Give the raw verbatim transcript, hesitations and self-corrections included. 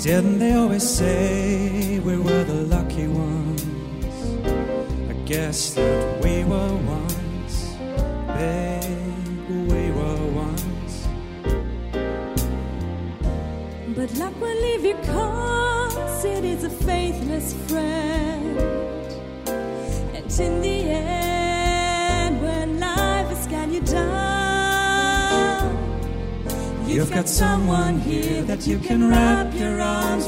Didn't they always say we were the lucky ones? I guess that we were once, babe, we were once. But luck will leave you cause it is a faithless friend. And in the end, when life has got you down, you've got someone here that you can wrap your arms